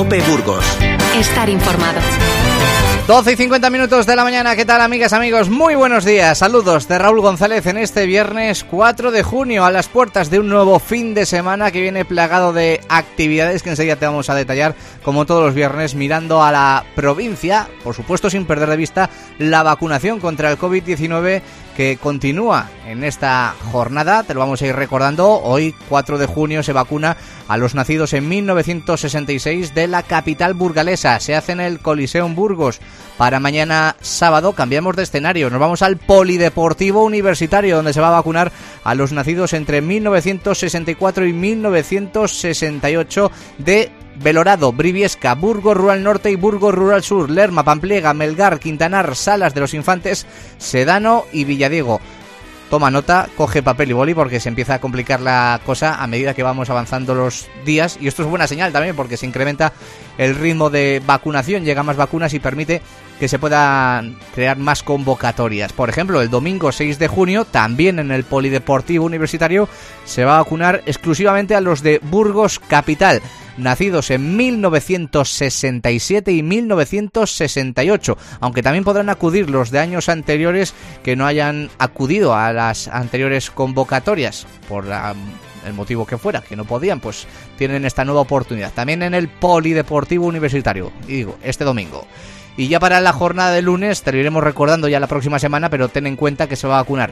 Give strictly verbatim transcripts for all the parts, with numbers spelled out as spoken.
COPE Burgos. Estar informado. doce y cincuenta minutos de la mañana. ¿Qué tal, amigas, amigos? Muy buenos días. Saludos de Raúl González en este viernes cuatro de junio, a las puertas de un nuevo fin de semana que viene plagado de actividades que enseguida te vamos a detallar, como todos los viernes, mirando a la provincia, por supuesto sin perder de vista la vacunación contra el covid diecinueve que continúa en esta jornada. Te lo vamos a ir recordando. Hoy, cuatro de junio, se vacuna a los nacidos en mil novecientos sesenta y seis de la capital burgalesa. Se hace en el Coliseum Burgos. Para mañana sábado cambiamos de escenario. Nos vamos al Polideportivo Universitario, donde se va a vacunar a los nacidos entre mil novecientos sesenta y cuatro y mil novecientos sesenta y ocho de Belorado, Briviesca, Burgos Rural Norte y Burgos Rural Sur, Lerma, Pampliega, Melgar, Quintanar, Salas de los Infantes, Sedano y Villadiego. Toma nota, coge papel y boli porque se empieza a complicar la cosa a medida que vamos avanzando los días, y esto es buena señal también porque se incrementa el ritmo de vacunación, llegan más vacunas y permite que se puedan crear más convocatorias. Por ejemplo, el domingo seis de junio, también en el Polideportivo Universitario, se va a vacunar exclusivamente a los de Burgos Capital, nacidos en mil novecientos sesenta y siete y mil novecientos sesenta y ocho, aunque también podrán acudir los de años anteriores que no hayan acudido a las anteriores convocatorias, por la, el motivo que fuera, que no podían, pues tienen esta nueva oportunidad. También en el Polideportivo Universitario, y digo, este domingo. Y ya para la jornada de lunes, te lo iremos recordando ya la próxima semana, pero ten en cuenta que se va a vacunar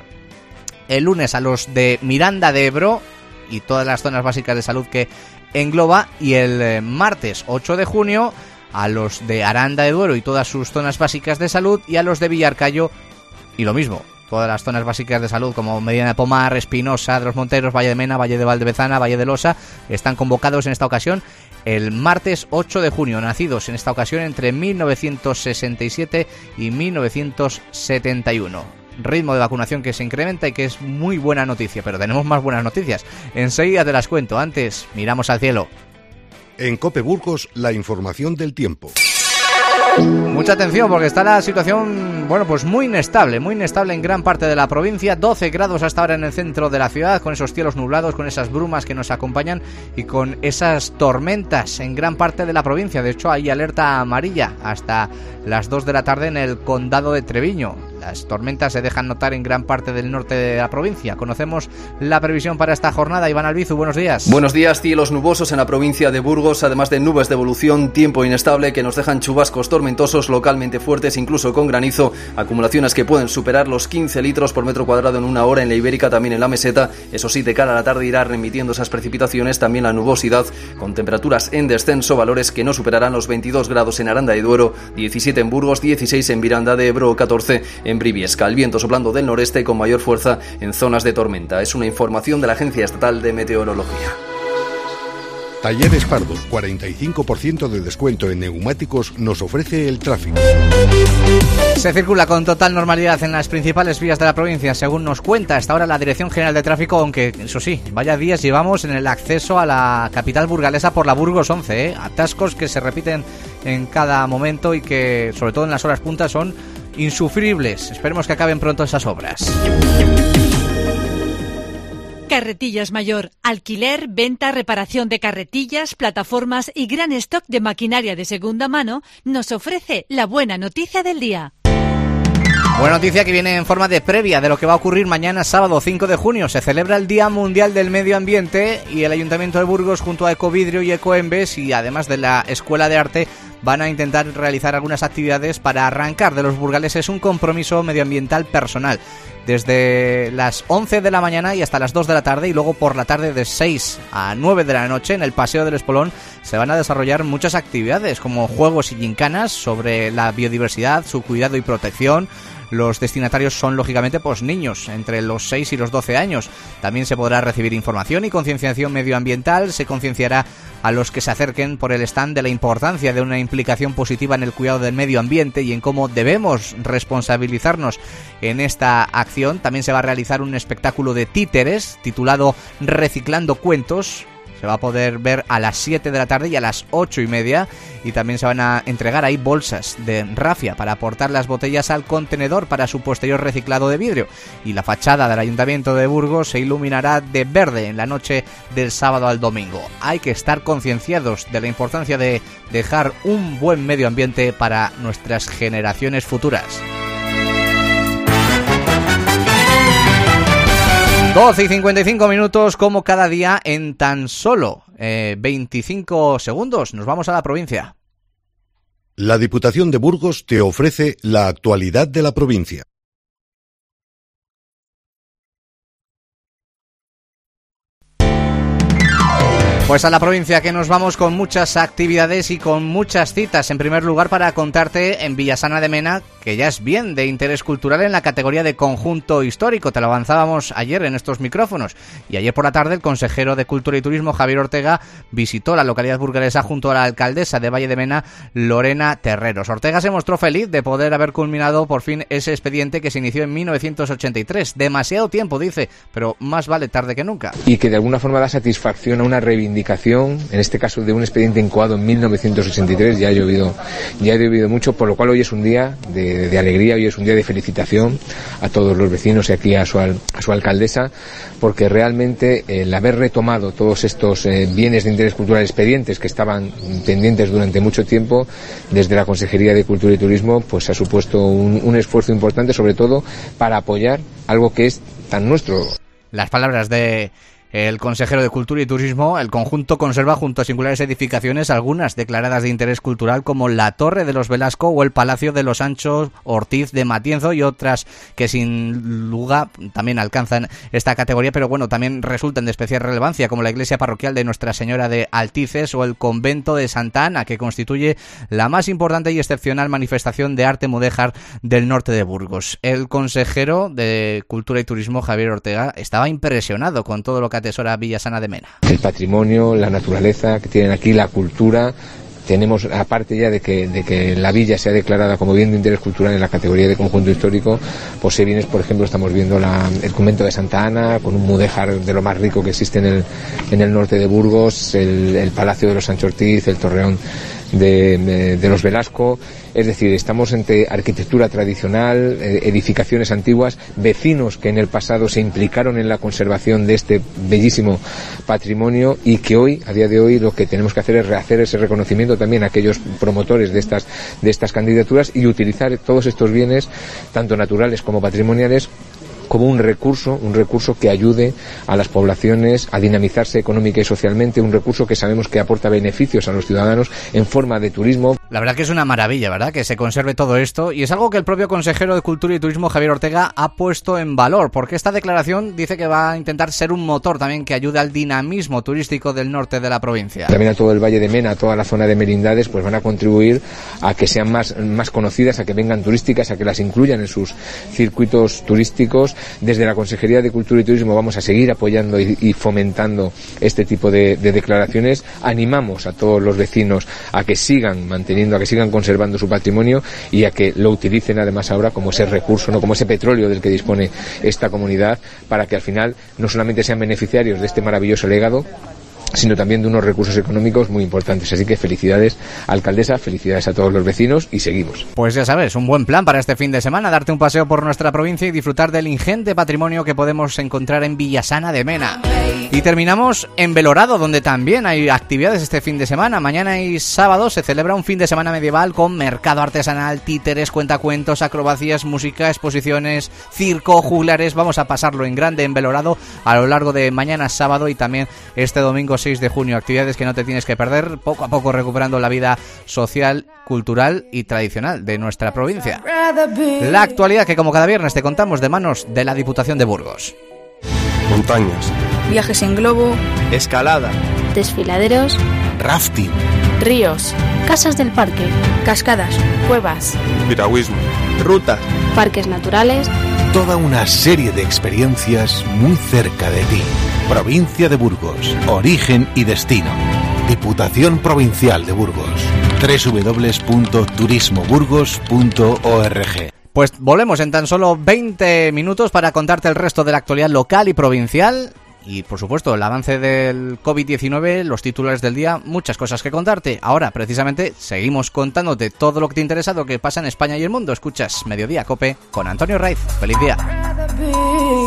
el lunes a los de Miranda de Ebro y todas las zonas básicas de salud que engloba, y el martes ocho de junio a los de Aranda de Duero y todas sus zonas básicas de salud, y a los de Villarcayo y lo mismo, todas las zonas básicas de salud como Medina de Pomar, Espinosa de los Monteros, Valle de Mena, Valle de Valdevezana, Valle de Losa, están convocados en esta ocasión el martes ocho de junio, nacidos en esta ocasión entre mil novecientos sesenta y siete y mil novecientos setenta y uno. Ritmo de vacunación que se incrementa y que es muy buena noticia, pero tenemos más buenas noticias. Enseguida te las cuento. Antes, miramos al cielo. En COPE Burgos, la información del tiempo. Mucha atención porque está la situación, bueno, pues muy inestable, muy inestable en gran parte de la provincia. doce grados hasta ahora en el centro de la ciudad, con esos cielos nublados, con esas brumas que nos acompañan y con esas tormentas en gran parte de la provincia. De hecho, hay alerta amarilla hasta las dos de la tarde en el condado de Treviño. Las tormentas se dejan notar en gran parte del norte de la provincia. Conocemos la previsión para esta jornada. Iván Albizu, buenos días. Buenos días. Cielos nubosos en la provincia de Burgos, además de nubes de evolución, tiempo inestable que nos dejan chubascos tormentosos localmente fuertes, incluso con granizo, acumulaciones que pueden superar los quince litros por metro cuadrado en una hora en la Ibérica, también en la meseta. Eso sí, de cara a la tarde irá remitiendo esas precipitaciones, también la nubosidad, con temperaturas en descenso, valores que no superarán los veintidós grados en Aranda de Duero, diecisiete en Burgos, dieciséis en Miranda de Ebro, catorce en Briviesca. El viento soplando del noreste con mayor fuerza en zonas de tormenta. Es una información de la Agencia Estatal de Meteorología. Talleres Pardo, cuarenta y cinco por ciento de descuento en neumáticos nos ofrece el tráfico. Se circula con total normalidad en las principales vías de la provincia, según nos cuenta hasta ahora la Dirección General de Tráfico, aunque eso sí, vaya días llevamos en el acceso a la capital burgalesa por la Burgos once, ¿eh? Atascos que se repiten en cada momento y que, sobre todo en las horas puntas, son insufribles. Esperemos que acaben pronto esas obras. Carretillas Mayor, alquiler, venta, reparación de carretillas, plataformas y gran stock de maquinaria de segunda mano, nos ofrece la buena noticia del día. Buena noticia que viene en forma de previa de lo que va a ocurrir mañana sábado cinco de junio. Se celebra el Día Mundial del Medio Ambiente y el Ayuntamiento de Burgos junto a Ecovidrio y Ecoembes y además de la Escuela de Arte van a intentar realizar algunas actividades para arrancar de los burgaleses un compromiso medioambiental personal. Desde las once de la mañana y hasta las dos de la tarde y luego por la tarde de seis a nueve de la noche en el Paseo del Espolón se van a desarrollar muchas actividades como juegos y gincanas sobre la biodiversidad, su cuidado y protección. Los destinatarios son lógicamente pues niños entre los seis y los doce años. También se podrá recibir información y concienciación medioambiental. Se concienciará a los que se acerquen por el stand de la importancia de una implicación positiva en el cuidado del medio ambiente y en cómo debemos responsabilizarnos en esta acción. También se va a realizar un espectáculo de títeres titulado Reciclando Cuentos, Se va a poder ver a las siete de la tarde y a las ocho y media, y también se van a entregar ahí bolsas de rafia para aportar las botellas al contenedor para su posterior reciclado de vidrio. Y la fachada del Ayuntamiento de Burgos se iluminará de verde en la noche del sábado al domingo. Hay que estar concienciados de la importancia de dejar un buen medio ambiente para nuestras generaciones futuras. doce y cincuenta y cinco minutos, como cada día, en tan solo eh, veinticinco segundos. Nos vamos a la provincia. La Diputación de Burgos te ofrece la actualidad de la provincia. Pues a la provincia, que nos vamos con muchas actividades y con muchas citas. En primer lugar, para contarte en Villasana de Mena, que ya es bien de interés cultural en la categoría de conjunto histórico. Te lo avanzábamos ayer en estos micrófonos. Y ayer por la tarde el consejero de Cultura y Turismo, Javier Ortega, visitó la localidad burgalesa junto a la alcaldesa de Valle de Mena, Lorena Terreros. Ortega se mostró feliz de poder haber culminado por fin ese expediente que se inició en mil novecientos ochenta y tres. Demasiado tiempo, dice, pero más vale tarde que nunca. Y que de alguna forma da satisfacción a una reivindicación, en este caso de un expediente incoado en mil novecientos ochenta y tres. Ya ha llovido, ya ha llovido mucho, por lo cual hoy es un día de, de alegría, hoy es un día de felicitación a todos los vecinos y aquí a su, a su alcaldesa, porque realmente el haber retomado todos estos eh, bienes de interés cultural, expedientes que estaban pendientes durante mucho tiempo, desde la Consejería de Cultura y Turismo, pues ha supuesto un, un esfuerzo importante, sobre todo para apoyar algo que es tan nuestro. Las palabras de el consejero de Cultura y Turismo. El conjunto conserva junto a singulares edificaciones algunas declaradas de interés cultural, como la Torre de los Velasco o el Palacio de los Sanchos Ortiz de Matienzo, y otras que sin lugar también alcanzan esta categoría, pero bueno, también resultan de especial relevancia, como la iglesia parroquial de Nuestra Señora de Altices o el convento de Santa Ana, que constituye la más importante y excepcional manifestación de arte mudéjar del norte de Burgos. El consejero de Cultura y Turismo, Javier Ortega, estaba impresionado con todo lo que atesora Villasana de Mena. El patrimonio, la naturaleza que tienen aquí, la cultura. Tenemos, aparte ya de que, de que la villa sea declarada como bien de interés cultural en la categoría de conjunto histórico, posee bienes, por ejemplo, estamos viendo la, el convento de Santa Ana, con un mudéjar de lo más rico que existe en el, en el norte de Burgos, el, el Palacio de los Sancho Ortiz, el Torreón de, de, de los Velasco. Es decir, estamos entre arquitectura tradicional, edificaciones antiguas, vecinos que en el pasado se implicaron en la conservación de este bellísimo patrimonio, y que hoy, a día de hoy, lo que tenemos que hacer es rehacer ese reconocimiento también a aquellos promotores de estas, de estas candidaturas, y utilizar todos estos bienes, tanto naturales como patrimoniales, como un recurso, un recurso que ayude a las poblaciones a dinamizarse económica y socialmente, un recurso que sabemos que aporta beneficios a los ciudadanos en forma de turismo. La verdad que es una maravilla, ¿verdad?, que se conserve todo esto, y es algo que el propio consejero de Cultura y Turismo, Javier Ortega, ha puesto en valor, porque esta declaración dice que va a intentar ser un motor también que ayude al dinamismo turístico del norte de la provincia. También a todo el Valle de Mena, a toda la zona de Merindades, pues van a contribuir a que sean más, más conocidas, a que vengan turísticas, a que las incluyan en sus circuitos turísticos. Desde la Consejería de Cultura y Turismo vamos a seguir apoyando y, y fomentando este tipo de, de declaraciones. Animamos a todos los vecinos a que sigan manteniendo, a que sigan conservando su patrimonio, y a que lo utilicen además ahora como ese recurso, no como ese petróleo del que dispone esta comunidad, para que al final no solamente sean beneficiarios de este maravilloso legado, sino también de unos recursos económicos muy importantes. Así que felicidades, alcaldesa, felicidades a todos los vecinos, y seguimos. Pues ya sabes, un buen plan para este fin de semana, darte un paseo por nuestra provincia y disfrutar del ingente patrimonio que podemos encontrar en Villasana de Mena. Y terminamos en Belorado, donde también hay actividades este fin de semana. Mañana y sábado se celebra un fin de semana medieval con mercado artesanal, títeres, cuentacuentos, acrobacias, música, exposiciones, circo, juglares. Vamos a pasarlo en grande en Belorado a lo largo de mañana, sábado, y también este domingo seis de junio. Actividades que no te tienes que perder, poco a poco recuperando la vida social, cultural y tradicional de nuestra provincia. La actualidad que, como cada viernes, te contamos de manos de la Diputación de Burgos. Montañas, viajes en globo, escalada, desfiladeros, rafting, ríos, casas del parque, cascadas, cuevas, piragüismo, rutas, parques naturales. Toda una serie de experiencias muy cerca de ti. Provincia de Burgos, origen y destino. Diputación Provincial de Burgos. doble u doble u doble u punto turismo burgos punto org. Pues volvemos en tan solo veinte minutos para contarte el resto de la actualidad local y provincial. y por supuesto el avance del covid diecinueve, los titulares del día, muchas cosas que contarte. Ahora precisamente seguimos contándote todo lo que te interesa, lo que pasa en España y el mundo. Escuchas Mediodía Cope con Antonio Raiz. ¡Feliz día!